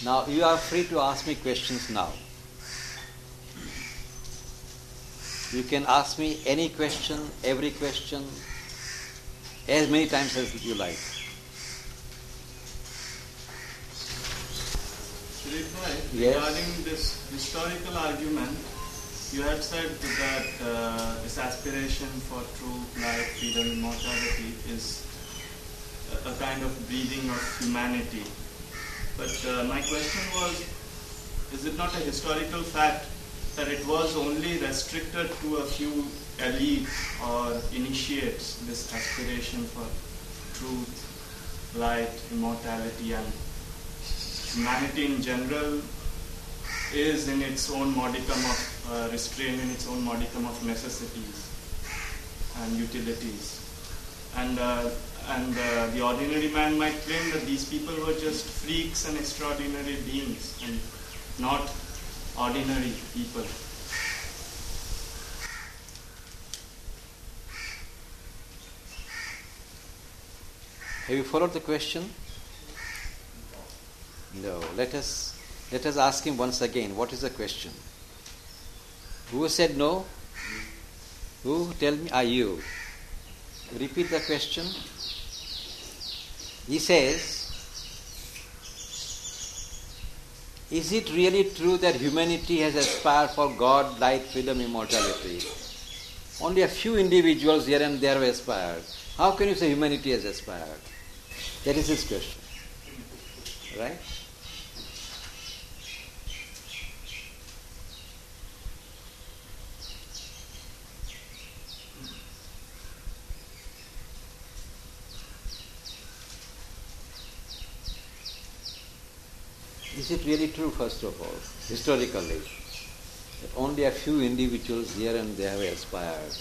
Now you are free to ask me questions now. You can ask me any question, every question, as many times as you like. Sridhar Bhai, Yes. regarding this historical argument, you had said that this aspiration for truth, life, freedom, immortality is a kind of breeding of humanity. But my question was, is it not a historical fact that it was only restricted to a few elite or initiates, this aspiration for truth, light, immortality, and humanity in general is in its own modicum of restraint, in its own modicum of necessities and utilities. And the ordinary man might claim that these people were just freaks and extraordinary beings and not ordinary people. Have you followed the question? No. Let us ask him once again. What is the question? Who said no? Who? Tell me. You. Repeat the question. He says, is it really true that humanity has aspired for God, light, freedom, immortality? Only a few individuals here and there have aspired. How can you say humanity has aspired? That is his question. Right? Is it really true, first of all, historically, that only a few individuals here and there have aspired?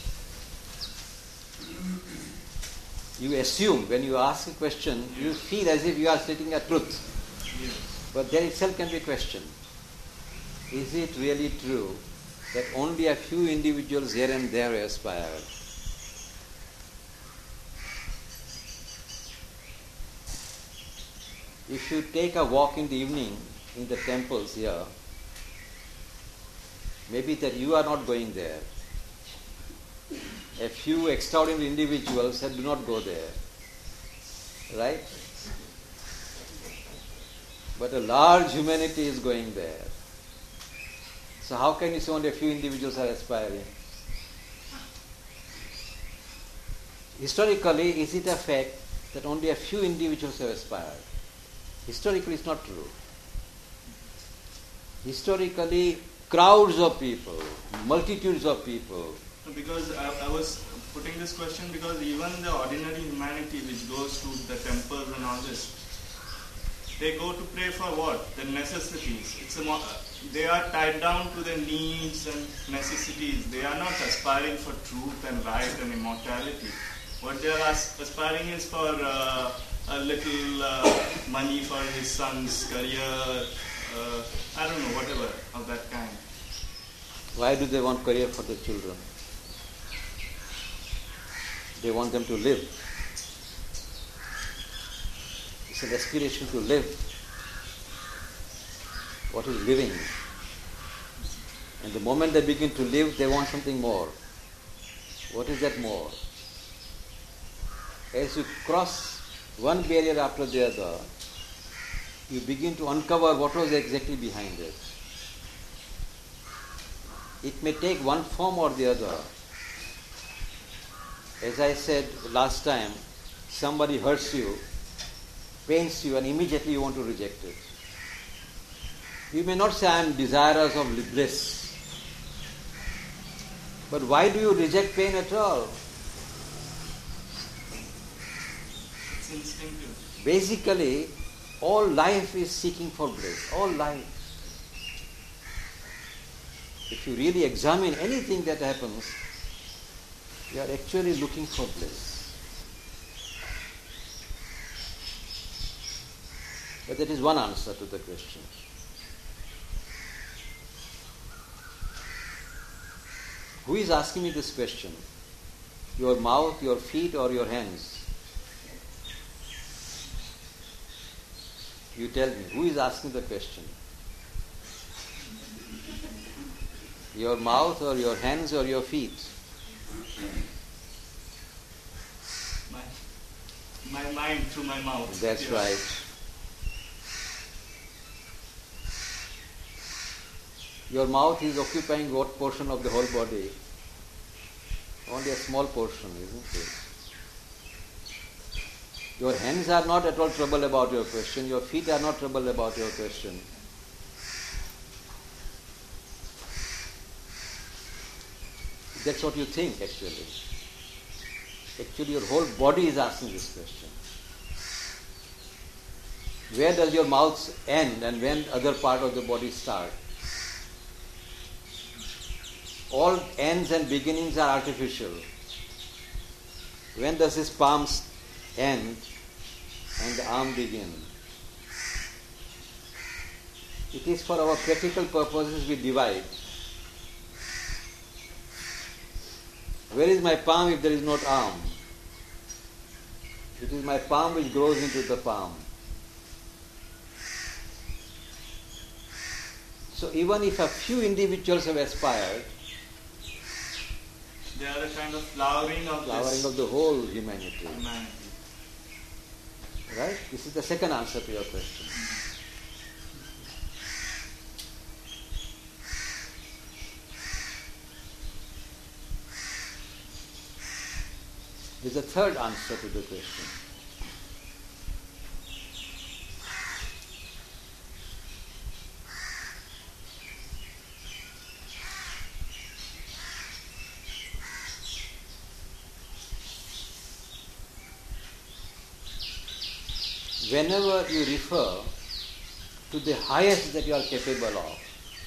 You assume, when you ask a question, you feel as if you are stating a truth. Yes. But there itself can be questioned. Is it really true that only a few individuals here and there have aspired? If you take a walk in the evening in the temples here, maybe that you are not going there. A few extraordinary individuals that do not go there. Right? But a large humanity is going there. So how can you say only a few individuals are aspiring? Historically, is it a fact that only a few individuals have aspired? Historically, it's not true. Historically, crowds of people, multitudes of people. Because I was putting this question because even the ordinary humanity which goes to the temples and all this, they go to pray for what? The necessities. They are tied down to their needs and necessities. They are not aspiring for truth and light and immortality. What they are aspiring is for a little money for his son's career, I don't know, whatever of that kind. Why do they want career for the children? They want them to live. It's an aspiration to live. What is living? And the moment they begin to live, they want something more. What is that more? As you cross one barrier after the other, you begin to uncover what was exactly behind it. It may take one form or the other. As I said last time, somebody hurts you, pains you, and immediately you want to reject it. You may not say, I am desirous of bliss. But why do you reject pain at all? It's instinctive. Basically, all life is seeking for bliss. All life. If you really examine anything that happens, you are actually looking for bliss. But that is one answer to the question. Who is asking me this question? Your mouth, your feet, or your hands? You tell me, who is asking the question? Your mouth or your hands or your feet? My mind through my mouth. That's right. Your mouth is occupying what portion of the whole body? Only a small portion, isn't it? Your hands are not at all troubled about your question. Your feet are not troubled about your question. That's what you think, actually. Actually, your whole body is asking this question. Where does your mouth end and when other part of the body start? All ends and beginnings are artificial. When does his palm end and the arm begin? It is for our practical purposes we divide. Where is my palm if there is not arm? It is my palm which grows into the palm. So even if a few individuals have aspired, they are a kind of flowering of the whole humanity. Humanity. Right? This is the second answer to your question. There is a third answer to the question. Whenever you refer to the highest that you are capable of,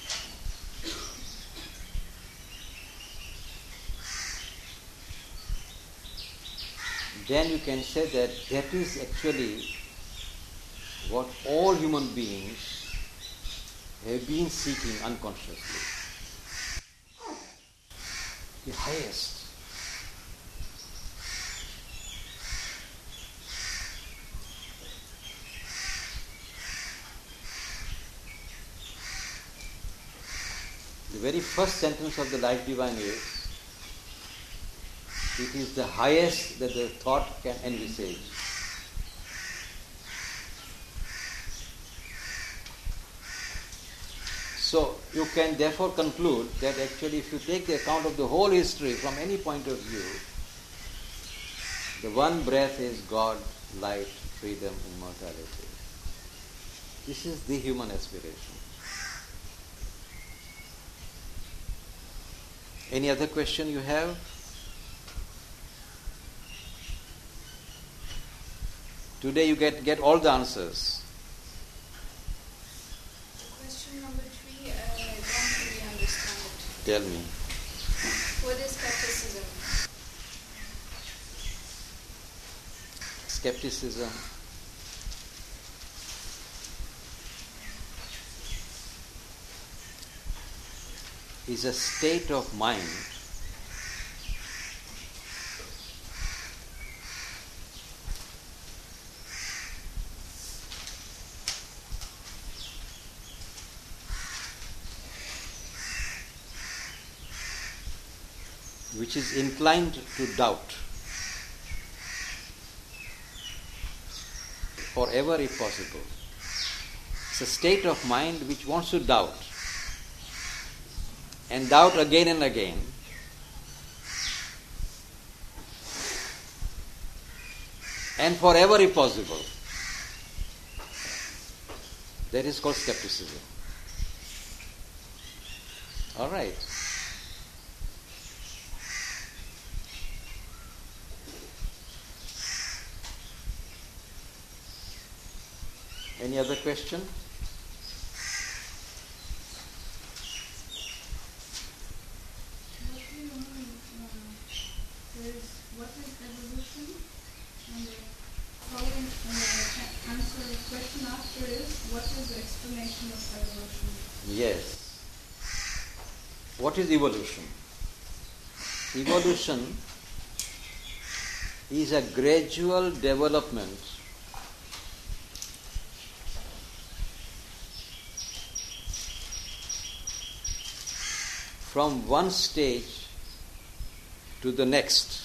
then you can say that that is actually what all human beings have been seeking unconsciously. The highest. The very first sentence of the Life Divine is, it is the highest that the thought can envisage. So you can therefore conclude that actually if you take the account of the whole history from any point of view, the one breath is God, light, freedom, immortality. This is the human aspiration. Any other question you have? Today you get all the answers. Question number 3, I don't really understand it. Tell me. What is skepticism? Skepticism is a state of mind which is inclined to doubt, forever if possible. It's a state of mind which wants to doubt, and doubt again and again, and forever if possible. That is called skepticism. All right. Any other question? What is evolution? And the following answer the question after is, what is the explanation of evolution? Yes. What is evolution? Evolution is a gradual development from one stage to the next.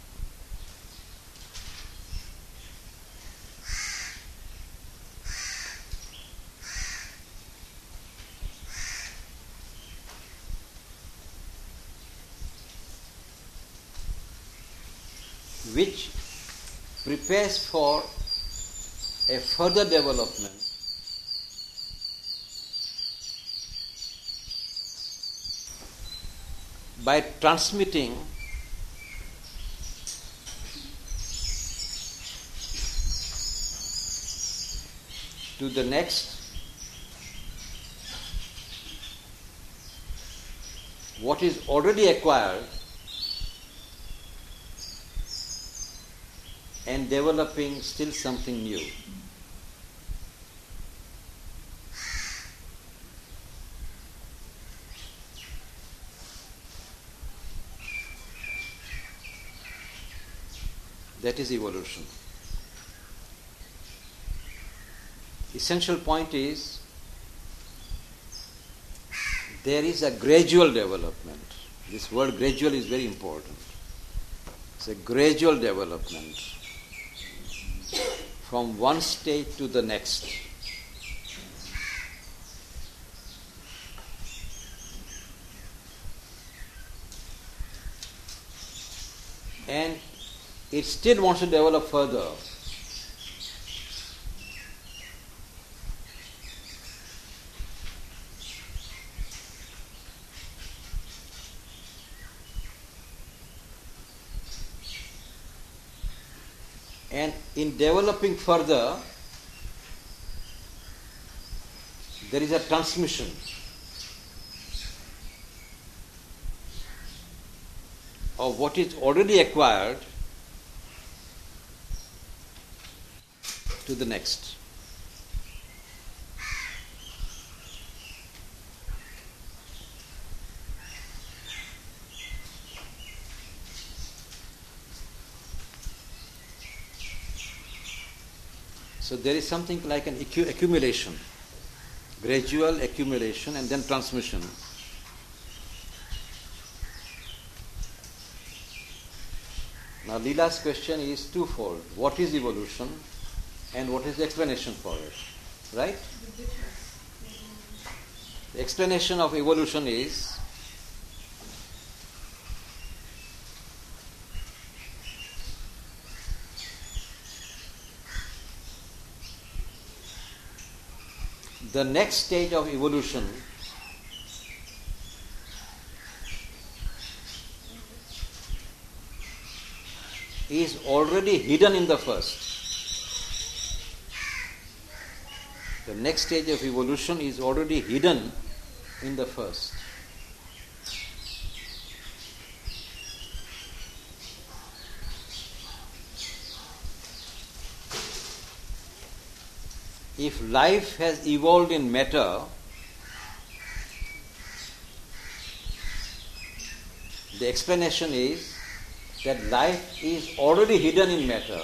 Which prepares for a further development by transmitting to the next what is already acquired and developing still something new. That is evolution. Essential point is there is a gradual development. This word gradual is very important. It's a gradual development from one stage to the next. And it still wants to develop further. And in developing further, there is a transmission. Of what is already acquired to the next. So there is something like an accumulation, gradual accumulation and then transmission. Now Leela's question is twofold. What is evolution and what is the explanation for it? Right? The explanation of evolution is the next stage of evolution is already hidden in the first. The next stage of evolution is already hidden in the first. If life has evolved in matter, the explanation is that life is already hidden in matter.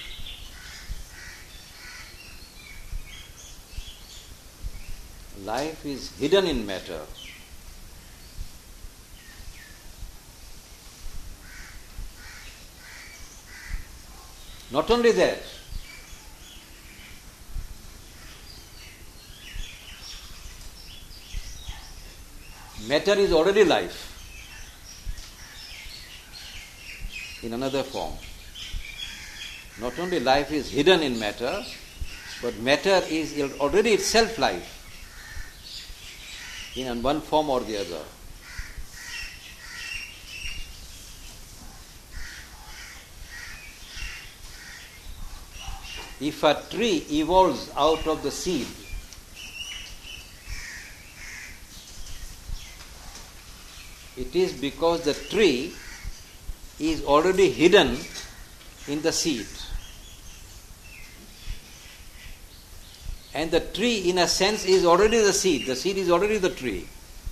Life is hidden in matter. Not only that, matter is already life in another form. Not only life is hidden in matter, but matter is already itself life in one form or the other. If a tree evolves out of the seed, it is because the tree is already hidden in the seed. And the tree, in a sense, is already the seed. The seed is already the tree.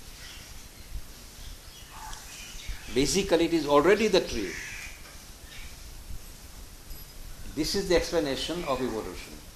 Basically, it is already the tree. This is the explanation of evolution.